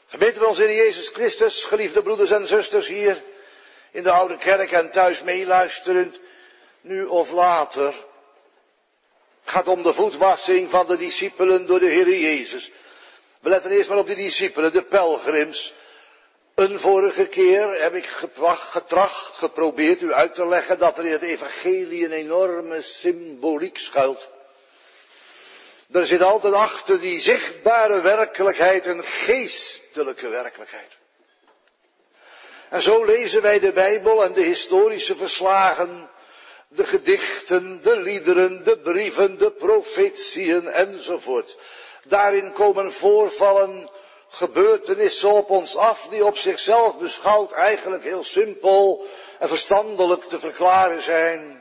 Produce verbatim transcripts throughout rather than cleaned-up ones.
Gemeente van onze Heer Jezus Christus, geliefde broeders en zusters hier in de oude kerk en thuis meeluisterend, nu of later. Het gaat om de voetwassing van de discipelen door de Heer Jezus. We letten eerst maar op die discipelen, de pelgrims. Een vorige keer heb ik getracht, getracht, geprobeerd u uit te leggen dat er in het evangelie een enorme symboliek schuilt. Er zit altijd achter die zichtbare werkelijkheid een geestelijke werkelijkheid. En zo lezen wij de Bijbel en de historische verslagen, de gedichten, de liederen, de brieven, de profetieën enzovoort. Daarin komen voorvallen, gebeurtenissen op ons af die op zichzelf beschouwd eigenlijk heel simpel en verstandelijk te verklaren zijn.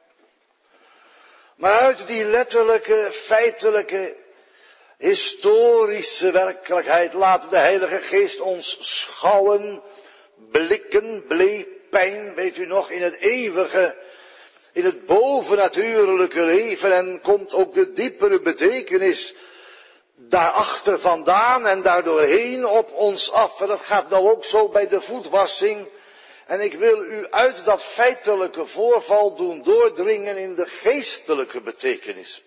Maar uit die letterlijke, feitelijke, historische werkelijkheid laat de Heilige Geest ons schouwen, blikken, bleepijn, weet u nog, in het eeuwige, in het bovennatuurlijke leven en komt ook de diepere betekenis daarachter vandaan en daardoorheen op ons af. En dat gaat nou ook zo bij de voetwassing. En ik wil u uit dat feitelijke voorval doen doordringen in de geestelijke betekenis.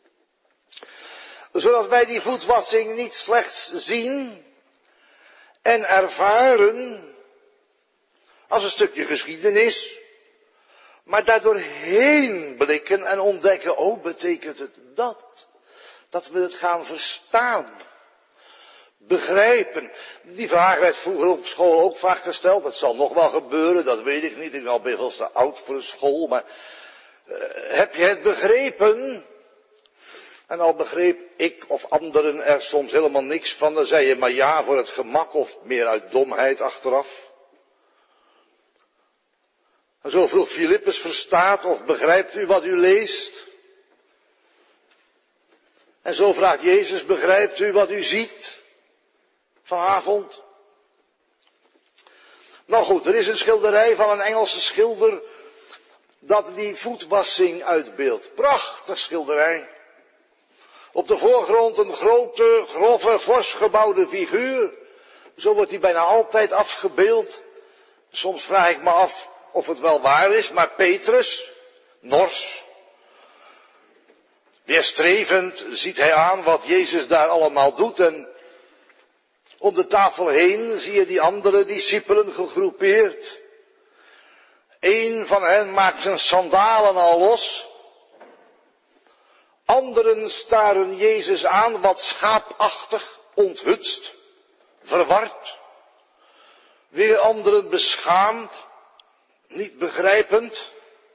Zodat wij die voetwassing niet slechts zien en ervaren als een stukje geschiedenis, maar daardoor heen blikken en ontdekken, oh, betekent het dat? Dat we het gaan verstaan, begrijpen. Die vraag werd vroeger op school ook vaak gesteld. Dat zal nog wel gebeuren, dat weet ik niet. Ik ben al best te oud voor een school, maar uh, heb je het begrepen? En al begreep ik of anderen er soms helemaal niks van, dan zei je maar ja voor het gemak of meer uit domheid achteraf. En zo vroeg Filippus, verstaat of begrijpt u wat u leest? En zo vraagt Jezus, begrijpt u wat u ziet vanavond? Nou goed, er is een schilderij van een Engelse schilder dat die voetwassing uitbeeldt. Prachtig schilderij. Op de voorgrond een grote, grove, fors gebouwde figuur. Zo wordt die bijna altijd afgebeeld. Soms vraag ik me af of het wel waar is, maar Petrus, nors, weerstrevend ziet hij aan wat Jezus daar allemaal doet en om de tafel heen zie je die andere discipelen gegroepeerd. Eén van hen maakt zijn sandalen al los. Anderen staren Jezus aan wat schaapachtig, onthutst, verward. Weer anderen beschaamd, niet begrijpend.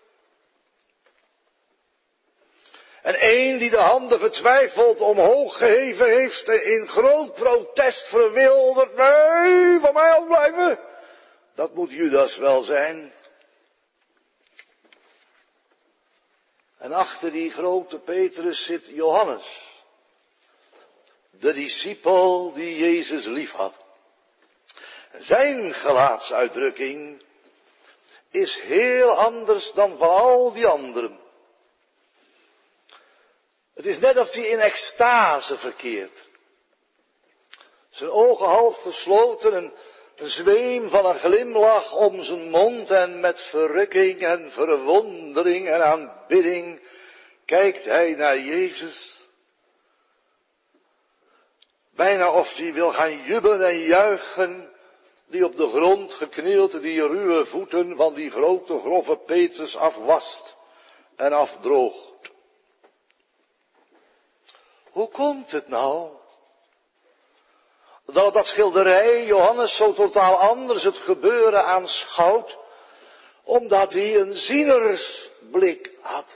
En één die de handen vertwijfeld omhoog geheven heeft en in groot protest verwilderd. Nee, van mij afblijven. Dat moet Judas wel zijn. En achter die grote Petrus zit Johannes. De discipel die Jezus lief had. Zijn gelaatsuitdrukking is heel anders dan van al die anderen. Het is net of hij in extase verkeert. Zijn ogen half gesloten, een, een zweem van een glimlach om zijn mond en met verrukking en verwondering en aanbidding kijkt hij naar Jezus. Bijna of hij wil gaan jubelen en juichen, die op de grond geknield die ruwe voeten van die grote grove Petrus afwast en afdroogt. Hoe komt het nou dat op dat schilderij Johannes zo totaal anders het gebeuren aanschouwt, omdat hij een zienersblik had?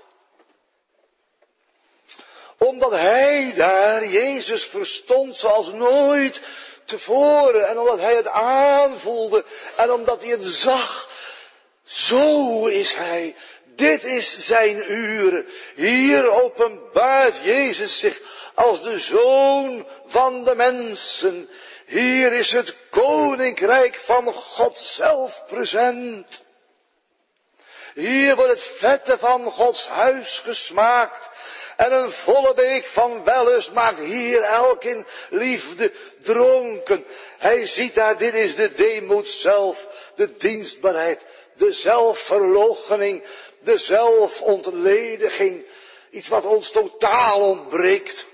Omdat hij daar Jezus verstond zoals nooit tevoren en omdat hij het aanvoelde en omdat hij het zag. Zo is hij. Dit is zijn uur. Hier openbaart Jezus zich als de Zoon van de mensen. Hier is het Koninkrijk van God zelf present. Hier wordt het vette van Gods huis gesmaakt. En een volle beek van wellust maakt hier elk in liefde dronken. Hij ziet daar, dit is de deemoed zelf, de dienstbaarheid, de zelfverloochening, de zelfontlediging. Iets wat ons totaal ontbreekt.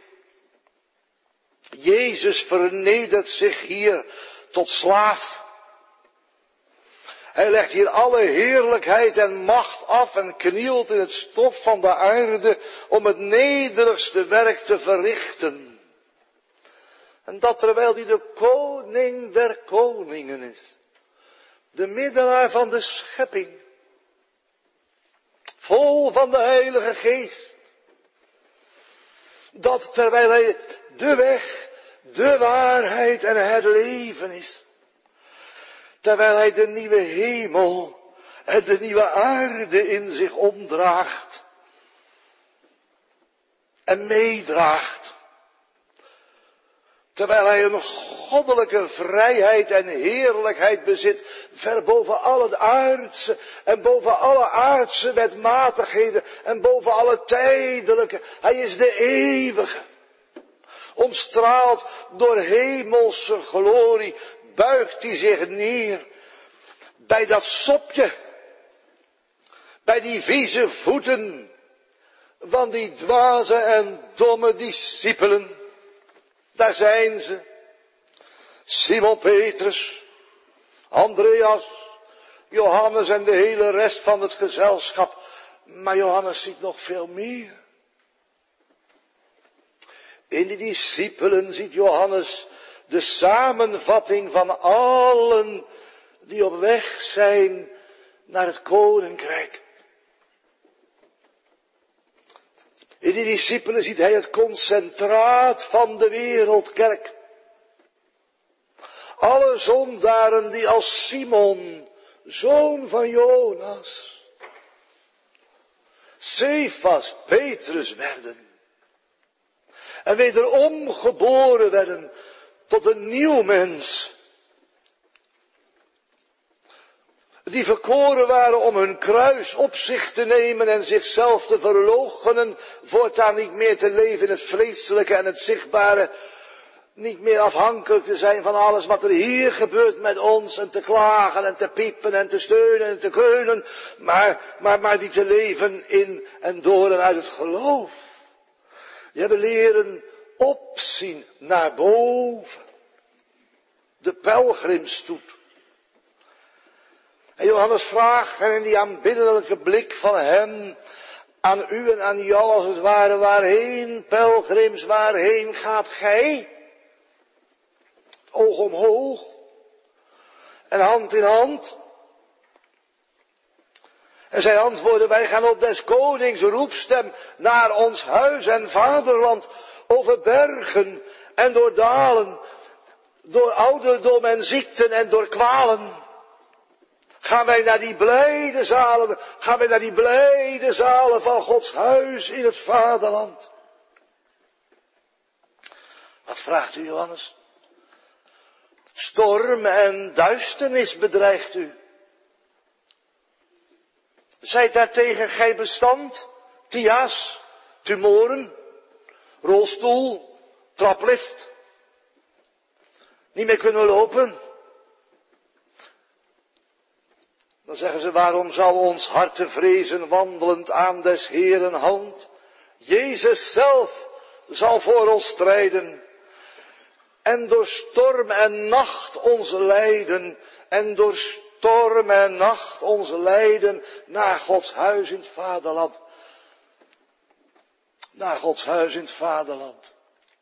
Jezus vernedert zich hier tot slaaf. Hij legt hier alle heerlijkheid en macht af en knielt in het stof van de aarde om het nederigste werk te verrichten. En dat terwijl hij de koning der koningen is. De middelaar van de schepping. Vol van de Heilige Geest. Dat terwijl hij de weg, de waarheid en het leven is. Terwijl hij de nieuwe hemel en de nieuwe aarde in zich omdraagt. En meedraagt. Terwijl hij een goddelijke vrijheid en heerlijkheid bezit. Ver boven al het aardse en boven alle aardse wetmatigheden. En boven alle tijdelijke. Hij is de eeuwige. Omstraald door hemelse glorie. Buigt hij zich neer bij dat sopje, bij die vieze voeten van die dwaze en domme discipelen. Daar zijn ze. Simon Petrus, Andreas, Johannes en de hele rest van het gezelschap. Maar Johannes ziet nog veel meer. In die discipelen ziet Johannes de samenvatting van allen die op weg zijn naar het koninkrijk. In die discipelen ziet hij het concentraat van de wereldkerk. Alle zondaren die als Simon, zoon van Jonas, Cephas, Petrus werden. En wederom geboren werden tot een nieuw mens. Die verkoren waren om hun kruis op zich te nemen en zichzelf te verloochenen. Voortaan niet meer te leven in het vleeselijke en het zichtbare. Niet meer afhankelijk te zijn van alles wat er hier gebeurt met ons. En te klagen en te piepen en te steunen en te keunen. Maar, maar, maar die te leven in en door en uit het geloof. Die hebben leren opzien naar boven. De pelgrimstoet. En Johannes vraagt, en in die aanbiddelijke blik van hem, aan u en aan jou als het ware, waarheen, pelgrims, waarheen gaat gij? Oog omhoog. En hand in hand. En zij antwoorden, wij gaan op des konings roepstem naar ons huis en vaderland, over bergen en door dalen, door ouderdom en ziekten en door kwalen. Gaan wij naar die blijde zalen, gaan wij naar die blijde zalen van Gods huis in het vaderland. Wat vraagt u, Johannes? Storm en duisternis bedreigt u. Zijt daartegen gij bestand? Tia's, tumoren, rolstoel, traplift. Niet meer kunnen lopen. Dan zeggen ze, waarom zou ons hart te vrezen wandelend aan des Heeren hand? Jezus zelf zal voor ons strijden. En door storm en nacht ons leiden. En door storm en nacht ons leiden naar Gods huis in het vaderland. Naar Gods huis in het vaderland.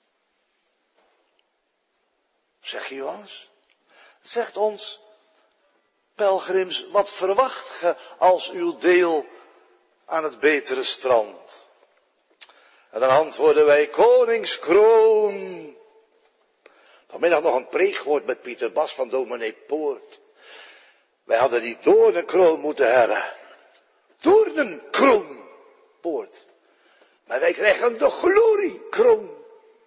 Zeg je Johannes? Zegt ons, pelgrims, wat verwacht ge als uw deel aan het betere strand? En dan antwoorden wij, koningskroon. Vanmiddag nog een preek gehoord met Pieter Bas van dominee Poort. Wij hadden die doornenkroon moeten hebben. Doornenkroon, Poort. Maar wij krijgen de gloriekroon.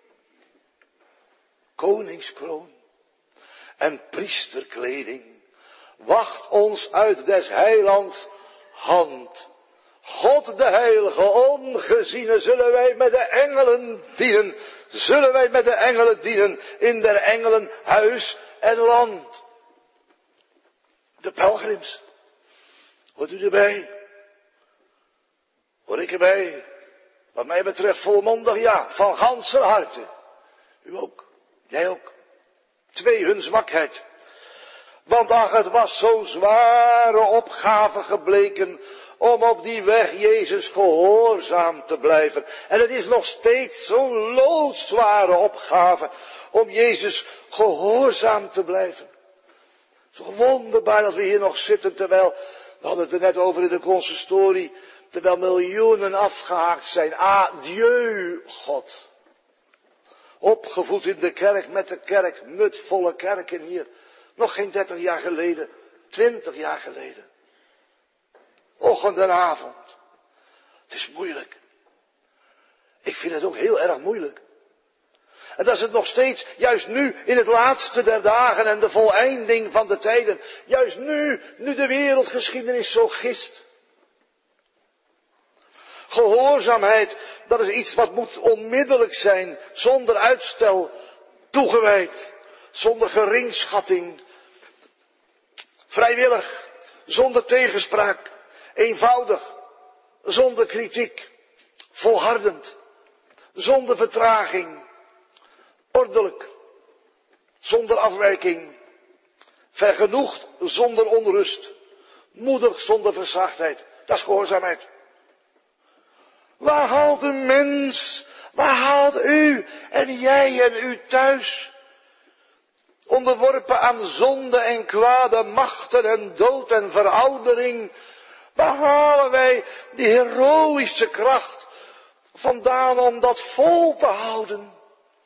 Koningskroon. En priesterkleding. Wacht ons uit des heilands hand. God de Heilige, ongeziene, zullen wij met de engelen dienen. Zullen wij met de engelen dienen in der engelen huis en land. De pelgrims. Hoort u erbij? Hoor ik erbij? Wat mij betreft volmondig ja, van ganser harte. U ook, jij ook. Twee, hun zwakheid. Want ach, het was zo'n zware opgave gebleken om op die weg Jezus gehoorzaam te blijven. En het is nog steeds zo'n loodzware opgave om Jezus gehoorzaam te blijven. Zo wonderbaar dat we hier nog zitten terwijl, we hadden het er net over in de consistorie, terwijl miljoenen afgehaakt zijn. Adieu, God. Opgevoed in de kerk, met de kerk, mutvolle kerken hier. Nog geen dertig jaar geleden, twintig jaar geleden. Ochtend en avond. Het is moeilijk. Ik vind het ook heel erg moeilijk. En dat is het nog steeds, juist nu, in het laatste der dagen en de voleinding van de tijden. Juist nu, nu de wereldgeschiedenis zo gist. Gehoorzaamheid, dat is iets wat moet onmiddellijk zijn, zonder uitstel, toegewijd, zonder geringschatting, vrijwillig, zonder tegenspraak, eenvoudig, zonder kritiek, volhardend, zonder vertraging, ordelijk, zonder afwijking, vergenoegd zonder onrust, moedig zonder verzachtheid. Dat is gehoorzaamheid. Waar haalt een mens, waar haalt u en jij en u thuis, onderworpen aan zonde en kwade machten en dood en veroudering, waar halen wij die heroïsche kracht vandaan om dat vol te houden?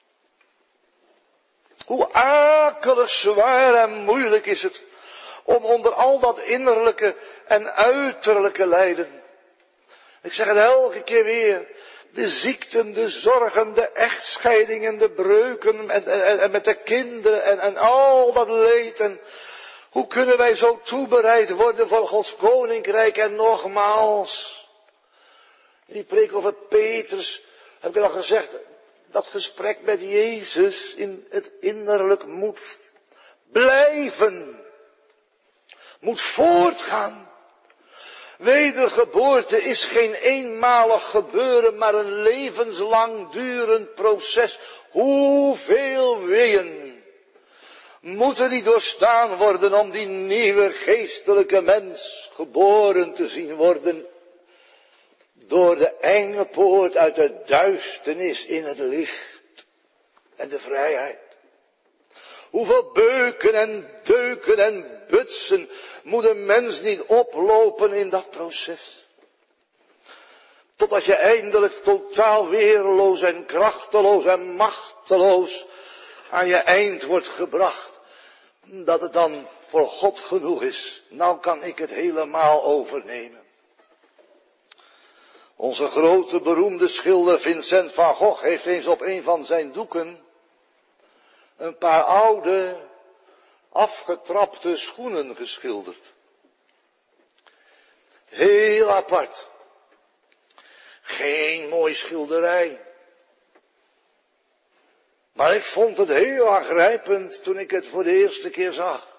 Hoe akelig, zwaar en moeilijk is het om onder al dat innerlijke en uiterlijke lijden. Ik zeg het elke keer weer. De ziekten, de zorgen, de echtscheidingen, de breuken en, en, en met de kinderen en, en al dat leed. En hoe kunnen wij zo toebereid worden voor Gods koninkrijk? En nogmaals, in die preek over Petrus heb ik al gezegd, dat gesprek met Jezus in het innerlijk moet blijven. Moet voortgaan. Wedergeboorte is geen eenmalig gebeuren, maar een levenslang durend proces. Hoeveel weeën moeten die doorstaan worden om die nieuwe geestelijke mens geboren te zien worden? Door de enge poort uit de duisternis in het licht en de vrijheid. Hoeveel beuken en deuken en butsen moet een mens niet oplopen in dat proces. Totdat je eindelijk totaal weerloos en krachteloos en machteloos aan je eind wordt gebracht. Dat het dan voor God genoeg is. Nou kan ik het helemaal overnemen. Onze grote beroemde schilder Vincent van Gogh heeft eens op een van zijn doeken een paar oude, afgetrapte schoenen geschilderd. Heel apart. Geen mooi schilderij. Maar ik vond het heel aangrijpend toen ik het voor de eerste keer zag.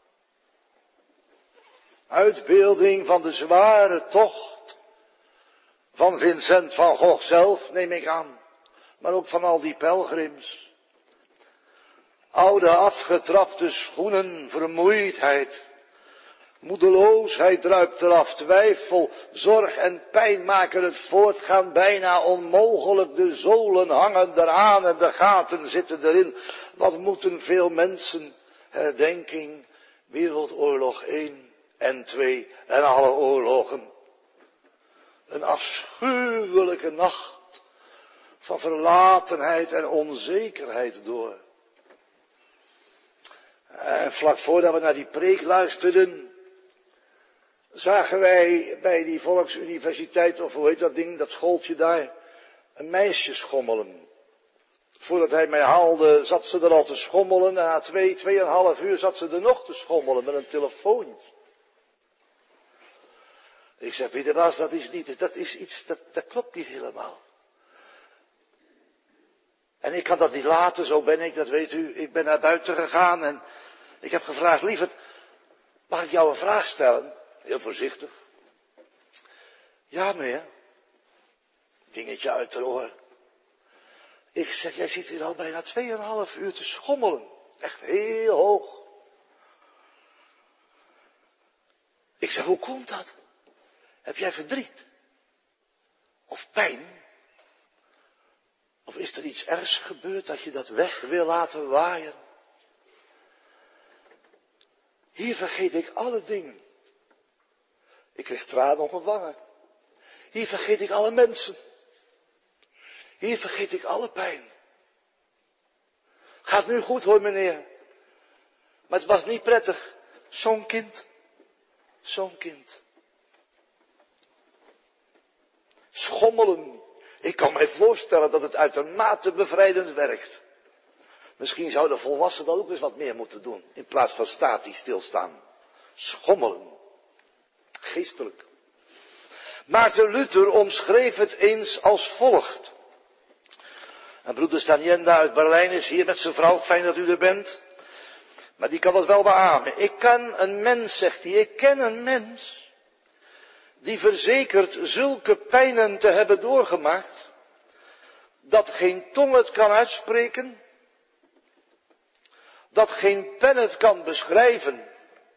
Uitbeelding van de zware tocht van Vincent van Gogh zelf, neem ik aan. Maar ook van al die pelgrims. Oude afgetrapte schoenen, vermoeidheid. Moedeloosheid druipt eraf, twijfel, zorg en pijn maken het voortgaan bijna onmogelijk. De zolen hangen eraan en de gaten zitten erin. Wat moeten veel mensen, herdenking, Wereldoorlog één en twee en alle oorlogen. Een afschuwelijke nacht van verlatenheid en onzekerheid door. En vlak voordat we naar die preek luisterden, zagen wij bij die Volksuniversiteit, of hoe heet dat ding, dat schooltje daar, een meisje schommelen. Voordat hij mij haalde, zat ze er al te schommelen. En na twee, tweeënhalf uur zat ze er nog te schommelen met een telefoontje. Ik zeg, Pieter Bas, dat is niet, dat is iets, dat, dat klopt niet helemaal. En ik kan dat niet laten, zo ben ik, dat weet u. Ik ben naar buiten gegaan en ik heb gevraagd, lieverd, mag ik jou een vraag stellen? Heel voorzichtig. Ja, meneer. Dingetje uit te horen. Ik zeg, jij zit hier al bijna tweeënhalf uur te schommelen. Echt heel hoog. Ik zeg, hoe komt dat? Heb jij verdriet? Of pijn? Of is er iets ergs gebeurd dat je dat weg wil laten waaien? Hier vergeet ik alle dingen. Ik kreeg tranen op mijn wangen. Hier vergeet ik alle mensen. Hier vergeet ik alle pijn. Gaat nu goed hoor meneer. Maar het was niet prettig. Zo'n kind. Zo'n kind. Schommelen. Ik kan mij voorstellen dat het uitermate bevrijdend werkt. Misschien zouden volwassenen dat ook eens wat meer moeten doen. In plaats van statisch stilstaan. Schommelen. Geestelijk. Maarten Luther omschreef het eens als volgt. En broeder Stanienda uit Berlijn is hier met zijn vrouw. Fijn dat u er bent. Maar die kan het wel beamen. Ik ken een mens, zegt hij. Ik ken een mens. Die verzekert zulke pijnen te hebben doorgemaakt. Dat geen tong het kan uitspreken. Dat geen pen het kan beschrijven.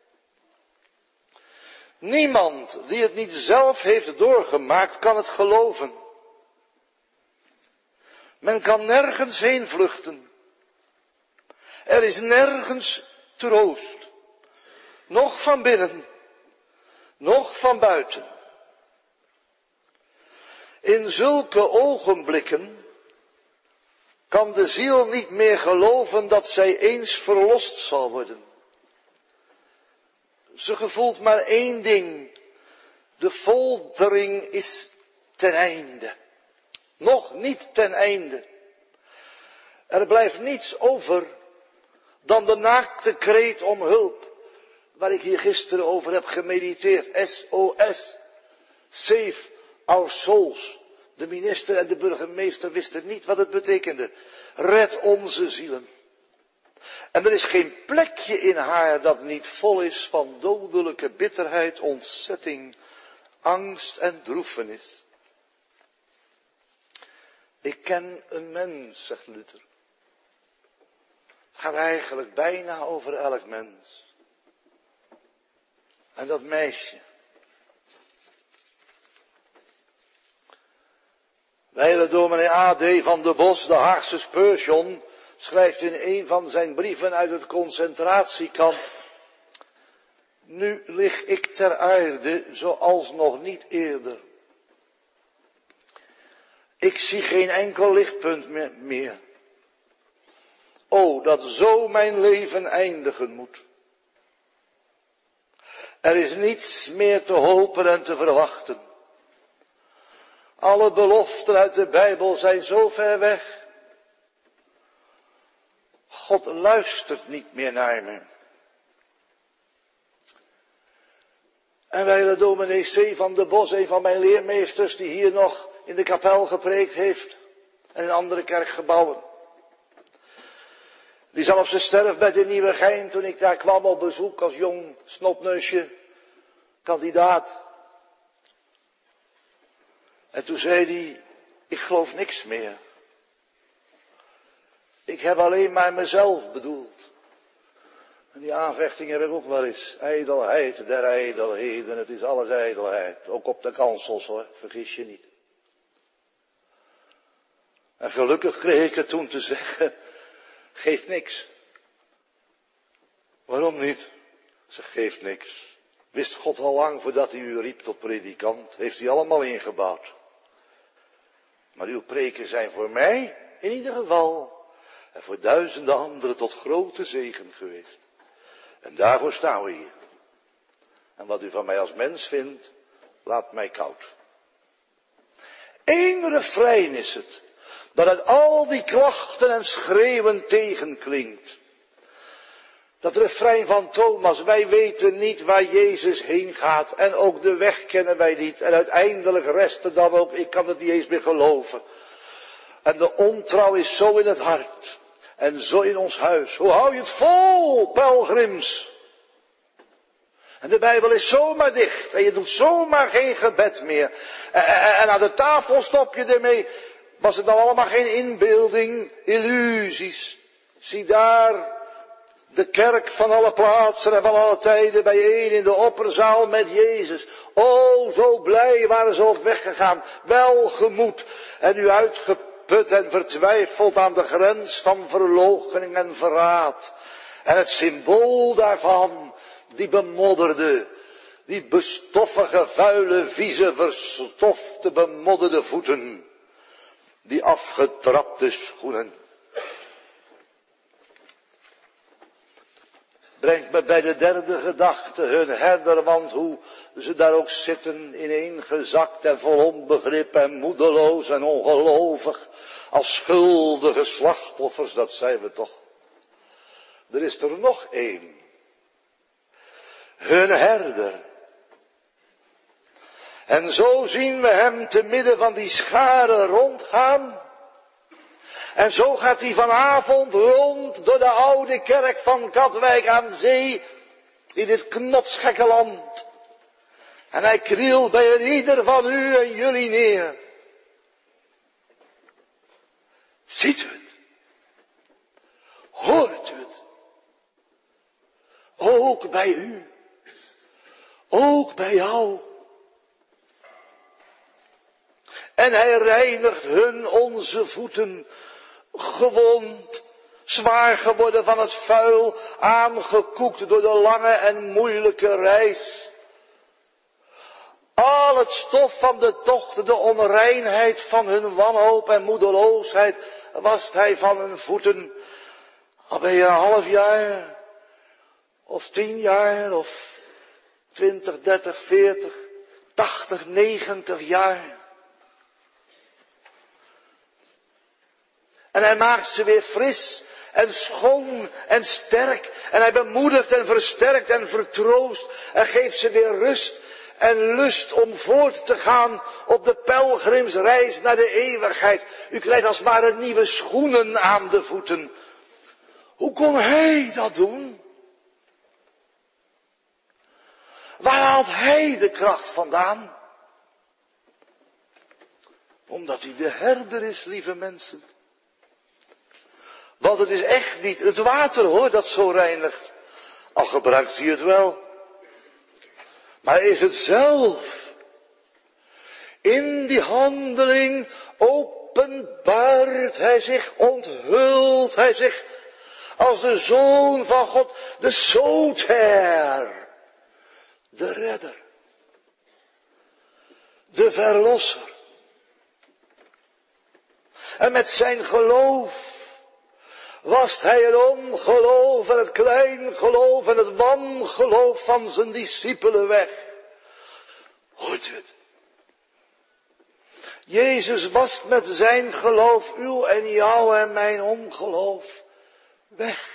Niemand die het niet zelf heeft doorgemaakt kan het geloven. Men kan nergens heen vluchten. Er is nergens troost. Nog van binnen, nog van buiten. In zulke ogenblikken kan de ziel niet meer geloven dat zij eens verlost zal worden. Ze gevoelt maar één ding. De foltering is ten einde. Nog niet ten einde. Er blijft niets over dan de naakte kreet om hulp. Waar ik hier gisteren over heb gemediteerd. S O S. Save our souls. De minister en de burgemeester wisten niet wat het betekende. Red onze zielen. En er is geen plekje in haar dat niet vol is van dodelijke bitterheid, ontzetting, angst en droefenis. Ik ken een mens, zegt Luther. Het gaat eigenlijk bijna over elk mens. En dat meisje. De hele dominee A D van de Bos, de Haagse Spurgeon, schrijft in een van zijn brieven uit het concentratiekamp. Nu lig ik ter aarde zoals nog niet eerder. Ik zie geen enkel lichtpunt meer. O, dat zo mijn leven eindigen moet. Er is niets meer te hopen en te verwachten. Alle beloften uit de Bijbel zijn zo ver weg. God luistert niet meer naar me. En wij de dominee C. van de Bos, een van mijn leermeesters, die hier nog in de kapel gepreekt heeft. En in andere kerkgebouwen. Die zat op zijn sterfbed in Nieuwegein toen ik daar kwam op bezoek als jong snotneusje, kandidaat. En toen zei hij, ik geloof niks meer. Ik heb alleen maar mezelf bedoeld. En die aanvechting heb ik ook wel eens. Ijdelheid der ijdelheden, het is alles ijdelheid. Ook op de kansels hoor, vergis je niet. En gelukkig kreeg ik het toen te zeggen, geeft niks. Waarom niet? Ze geeft niks. Wist God al lang voordat hij u riep tot predikant, heeft hij allemaal ingebouwd. Maar uw preken zijn voor mij, in ieder geval, en voor duizenden anderen tot grote zegen geweest. En daarvoor staan we hier. En wat u van mij als mens vindt, laat mij koud. Eén refrein is het, dat uit al die klachten en schreeuwen tegenklinkt. Dat refrein van Thomas, wij weten niet waar Jezus heen gaat en ook de weg kennen wij niet. En uiteindelijk rest er dan ook, ik kan het niet eens meer geloven. En de ontrouw is zo in het hart en zo in ons huis. Hoe hou je het vol, pelgrims? En de Bijbel is zomaar dicht en je doet zomaar geen gebed meer. En aan de tafel stop je ermee. Was het nou allemaal geen inbeelding, illusies? Zie daar de kerk van alle plaatsen en van alle tijden bijeen in de opperzaal met Jezus. O, zo blij waren ze op weg gegaan, welgemoed en nu uitgeput en vertwijfeld aan de grens van verloochening en verraad. En het symbool daarvan, die bemodderde, die bestoffige, vuile, vieze, verstofte, bemodderde voeten, die afgetrapte schoenen. Brengt me bij de derde gedachte, hun herder, want hoe ze daar ook zitten, ineengezakt en vol onbegrip en moedeloos en ongelovig, als schuldige slachtoffers, dat zijn we toch. Er is er nog één. Hun herder. En zo zien we hem te midden van die scharen rondgaan. En zo gaat hij vanavond rond door de oude kerk van Katwijk aan Zee in dit knotsgekke land. En hij krielt bij een ieder van u en jullie neer. Ziet u het? Hoort u het? Ook bij u. Ook bij jou. En hij reinigt hun onze voeten, gewond, zwaar geworden van het vuil, aangekoekt door de lange en moeilijke reis. Al het stof van de tocht, de onreinheid van hun wanhoop en moedeloosheid, wast hij van hun voeten. Al ben je een half jaar, of tien jaar, of twintig, dertig, veertig, tachtig, negentig jaar. En hij maakt ze weer fris en schoon en sterk. En hij bemoedigt en versterkt en vertroost. En geeft ze weer rust en lust om voort te gaan op de pelgrimsreis naar de eeuwigheid. U krijgt als het ware nieuwe schoenen aan de voeten. Hoe kon hij dat doen? Waar haalt hij de kracht vandaan? Omdat hij de herder is, lieve mensen. Want het is echt niet het water hoor dat zo reinigt. Al gebruikt hij het wel. Maar is het zelf. In die handeling openbaart hij zich, onthult hij zich als de Zoon van God, de Soter, de redder, de verlosser. En met zijn geloof wast hij het ongeloof en het kleingeloof en het wangeloof van zijn discipelen weg. Hoort u het? Jezus wast met zijn geloof uw en jouw en mijn ongeloof weg.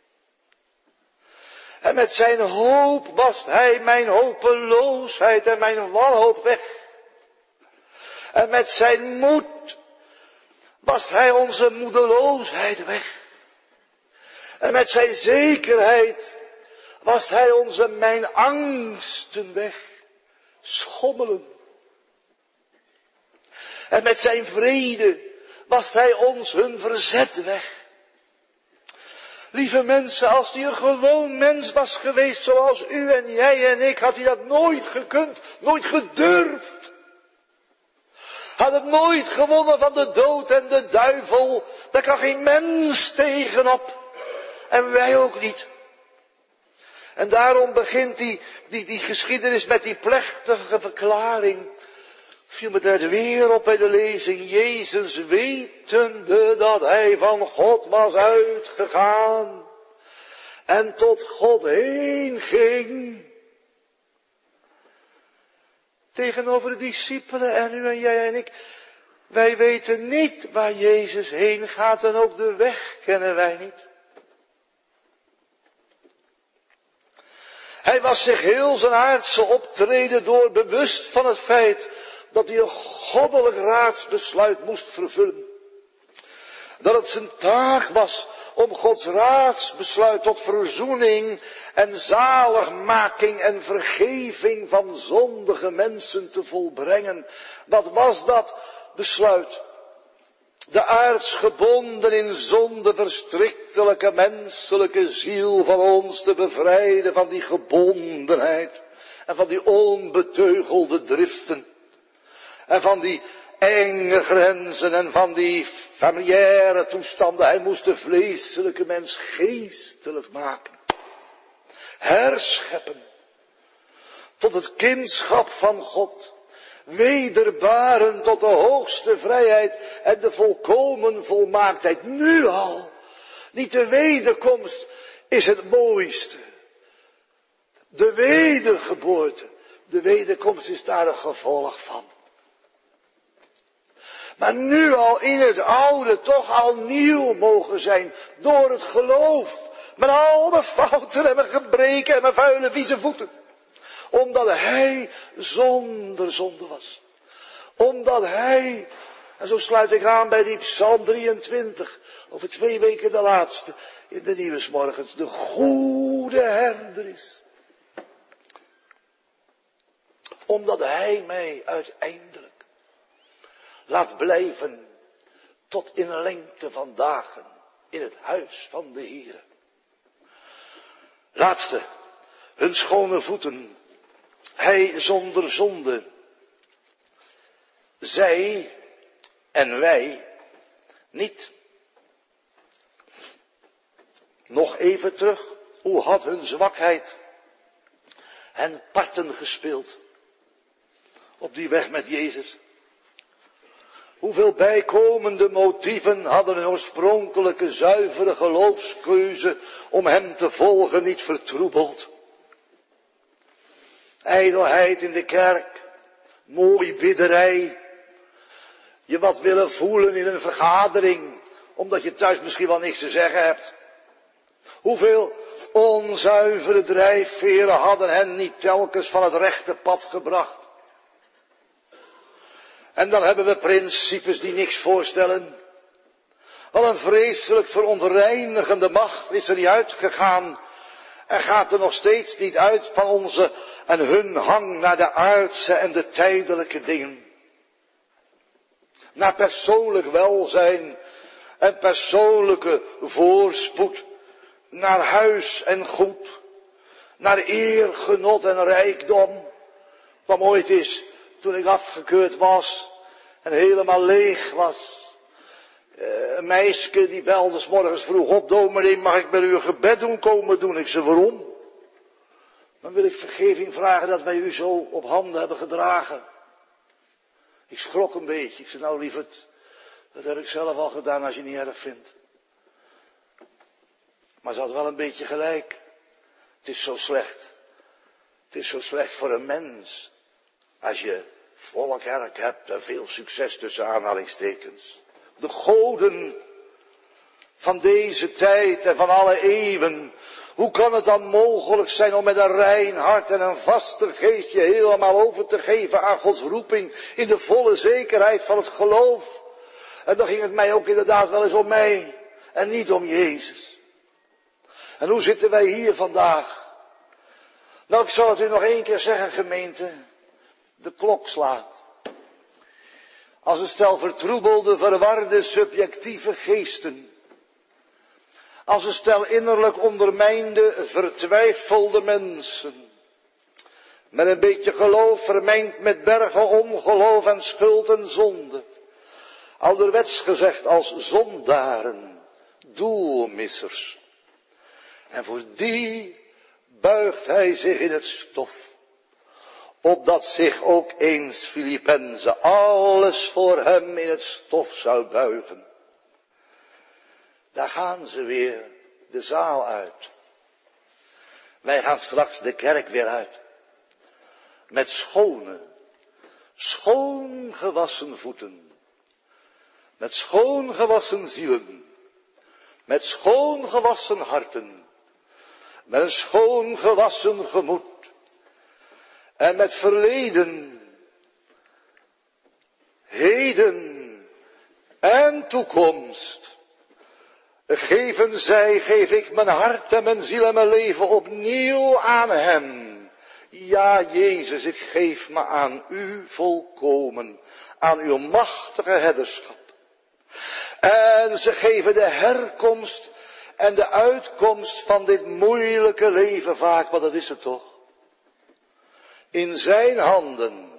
En met zijn hoop wast hij mijn hopeloosheid en mijn wanhoop weg. En met zijn moed wast hij onze moedeloosheid weg. En met zijn zekerheid wast hij onze mijn angsten weg. Schommelen. En met zijn vrede wast hij ons hun verzet weg. Lieve mensen, als hij een gewoon mens was geweest zoals u en jij en ik, had hij dat nooit gekund, nooit gedurfd. Had het nooit gewonnen van de dood en de duivel. Daar kan geen mens tegenop. En wij ook niet. En daarom begint die, die, die geschiedenis met die plechtige verklaring. Viel me net weer op bij de lezing. Jezus wetende dat hij van God was uitgegaan. En tot God heen ging. Tegenover de discipelen en u en jij en ik. Wij weten niet waar Jezus heen gaat en ook de weg kennen wij niet. Hij was zich heel zijn aardse optreden door bewust van het feit dat hij een goddelijk raadsbesluit moest vervullen. Dat het zijn taak was om Gods raadsbesluit tot verzoening en zaligmaking en vergeving van zondige mensen te volbrengen. Wat was dat besluit? De aardsgebonden in zonde verstriktelijke menselijke ziel van ons te bevrijden van die gebondenheid en van die onbeteugelde driften en van die enge grenzen en van die familiaire toestanden. Hij moest de vleeselijke mens geestelijk maken, herscheppen tot het kindschap van God, wederbaren tot de hoogste vrijheid en de volkomen volmaaktheid. Nu al, niet de wederkomst is het mooiste. De wedergeboorte, de wederkomst is daar een gevolg van. Maar nu al in het oude toch al nieuw mogen zijn door het geloof. Met al mijn fouten en mijn gebreken en mijn vuile vieze voeten. Omdat hij zonder zonde was. Omdat hij, en zo sluit ik aan bij die Psalm drieëntwintig, over twee weken de laatste in de Nieuwsmorgens, de goede herder is. Omdat hij mij uiteindelijk laat blijven tot in lengte van dagen in het huis van de Heere. Laatste, hun schone voeten, hij zonder zonde. Zij en wij niet. Nog even terug, hoe had hun zwakheid hen parten gespeeld op die weg met Jezus. Hoeveel bijkomende motieven hadden hun oorspronkelijke zuivere geloofskeuze om hem te volgen niet vertroebeld. Ijdelheid in de kerk, mooi bidderij, je wat willen voelen in een vergadering, omdat je thuis misschien wel niks te zeggen hebt. Hoeveel onzuivere drijfveren hadden hen niet telkens van het rechte pad gebracht. En dan hebben we principes die niks voorstellen. Wat een vreselijk verontreinigende macht is er niet uitgegaan. En gaat er nog steeds niet uit van onze en hun hang naar de aardse en de tijdelijke dingen. Naar persoonlijk welzijn en persoonlijke voorspoed. Naar huis en goed. Naar eer, genot en rijkdom. Wat ooit is, toen ik afgekeurd was en helemaal leeg was. Uh, een meisje die belde 's morgens vroeg op, dominee, mag ik bij u een gebed doen komen doen? Ik zei, waarom? Dan wil ik vergeving vragen dat wij u zo op handen hebben gedragen. Ik schrok een beetje. Ik zei, nou lieverd, dat heb ik zelf al gedaan als je niet erg vindt. Maar ze had wel een beetje gelijk. Het is zo slecht. Het is zo slecht voor een mens. Als je volle kerk hebt en veel succes tussen aanhalingstekens. De goden van deze tijd en van alle eeuwen. Hoe kan het dan mogelijk zijn om met een rein hart en een vaste geest je helemaal over te geven aan Gods roeping in de volle zekerheid van het geloof? En dan ging het mij ook inderdaad wel eens om mij en niet om Jezus. En hoe zitten wij hier vandaag? Nou, ik zal het u nog één keer zeggen, gemeente. De klok slaat. Als een stel vertroebelde, verwarde, subjectieve geesten. Als een stel innerlijk ondermijnde, vertwijfelde mensen. Met een beetje geloof vermengd met bergen ongeloof en schuld en zonde. Ouderwets gezegd als zondaren, doelmissers. En voor die buigt hij zich in het stof. Opdat zich ook eens Filippenzen alles voor hem in het stof zou buigen. Daar gaan ze weer de zaal uit. Wij gaan straks de kerk weer uit. Met schone, schoon gewassen voeten. Met schoon gewassen zielen. Met schoon gewassen harten. met een schoon gewassen gemoed en met verleden, heden en toekomst. Geven zij, geef ik mijn hart en mijn ziel en mijn leven opnieuw aan hem. Ja, Jezus, ik geef me aan u volkomen, aan uw machtige herderschap. En ze geven de herkomst en de uitkomst van dit moeilijke leven vaak, want dat is het toch, in zijn handen.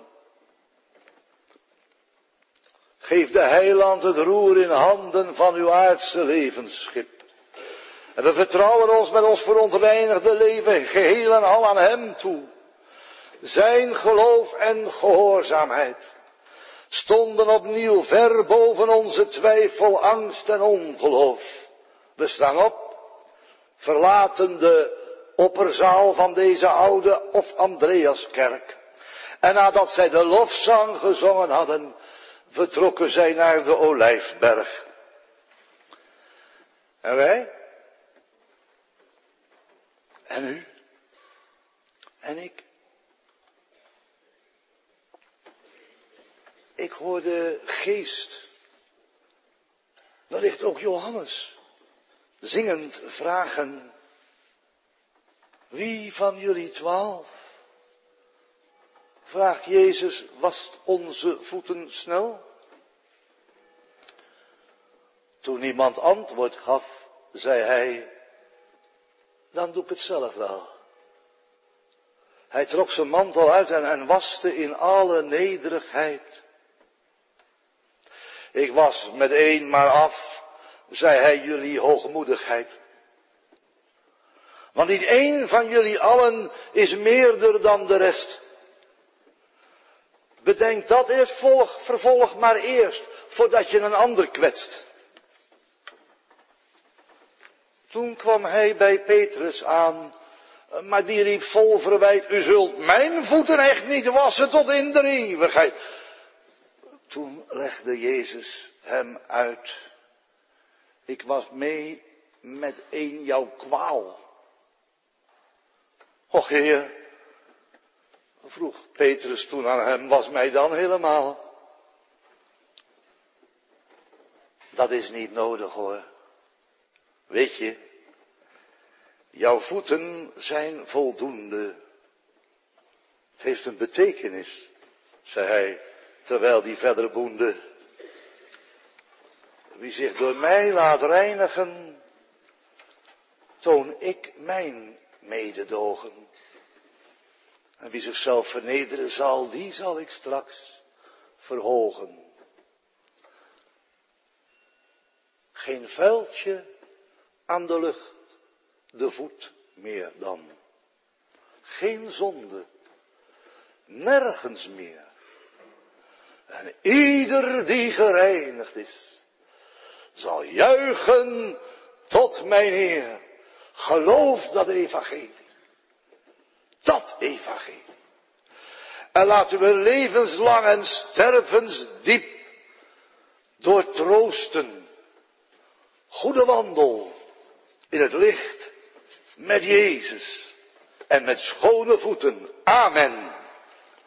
Geef de heiland het roer in handen van uw aardse levensschip. En we vertrouwen ons met ons verontreinigde leven geheel en al aan hem toe. Zijn geloof en gehoorzaamheid stonden opnieuw ver boven onze twijfel, angst en ongeloof. We staan op, verlaten de opperzaal van deze oude of Andreaskerk. En nadat zij de lofzang gezongen hadden, vertrokken zij naar de Olijfberg. En wij? En u? En ik? Ik hoor de geest, wellicht ook Johannes, zingend vragen: wie van jullie twaalf, vraagt Jezus, wast onze voeten snel? Toen niemand antwoord gaf, zei hij: dan doe ik het zelf wel. Hij trok zijn mantel uit en, en waste in alle nederigheid. Ik was met één maar af, zei hij, jullie hoogmoedigheid. Want niet één van jullie allen is meerder dan de rest. Bedenk dat in het volg, vervolg maar eerst, voordat je een ander kwetst. Toen kwam hij bij Petrus aan, maar die riep vol verwijt: u zult mijn voeten echt niet wassen tot in de eeuwigheid. Toen legde Jezus hem uit: ik was mee met een jouw kwaal. Och Heer, vroeg Petrus toen aan hem, was mij dan helemaal? Dat is niet nodig hoor. Weet je, jouw voeten zijn voldoende. Het heeft een betekenis, zei hij, terwijl die verder boende. Wie zich door mij laat reinigen, toon ik mijn mededogen. En wie zichzelf vernederen zal, die zal ik straks verhogen. Geen vuiltje aan de lucht, de voet meer dan. Geen zonde, nergens meer. En ieder die gereinigd is, zal juichen tot mijn Heer. Geloof dat evangelie. Dat evangelie. En laten we levenslang en stervensdiep doortroosten. Goede wandel in het licht met Jezus en met schone voeten. Amen.